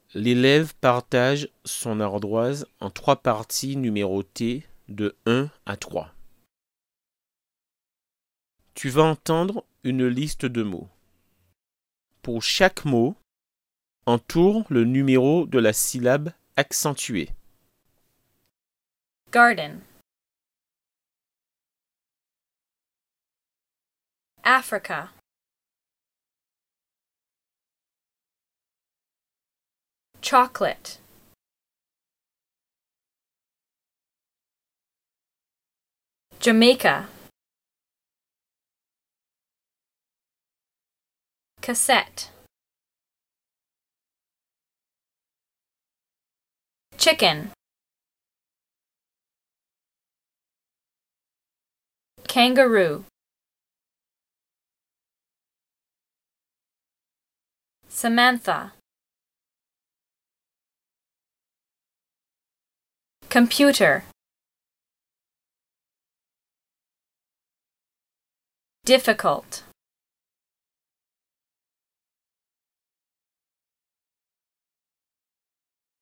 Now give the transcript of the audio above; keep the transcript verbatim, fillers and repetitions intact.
L'élève partage son ardoise en trois parties numérotées de un à trois. Tu vas entendre une liste de mots. Pour chaque mot, entoure le numéro de la syllabe accentuée. Garden, Africa, chocolate, Jamaica, cassette, chicken, kangaroo, Samantha, computer, difficult,